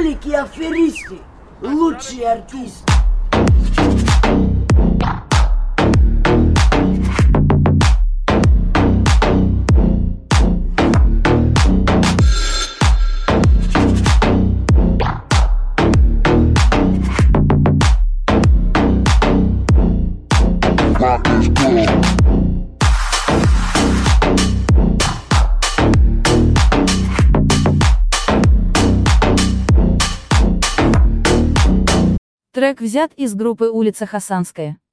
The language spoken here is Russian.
Жулики, аферисты, лучшие артисты. Трек взят из группы «Улица Хасанская».